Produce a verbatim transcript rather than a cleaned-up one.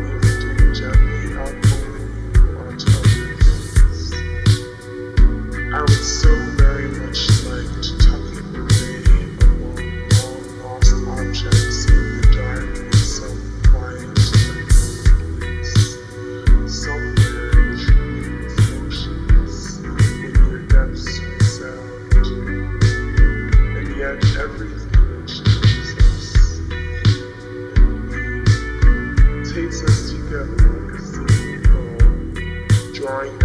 lifting gently outward onto others. I would so very much like to tuck it away among long-lost objects in the dark, some quiet place, somewhere trees motionless in their depths resound, and yet everything changes us and takes us together like a single bow, drawing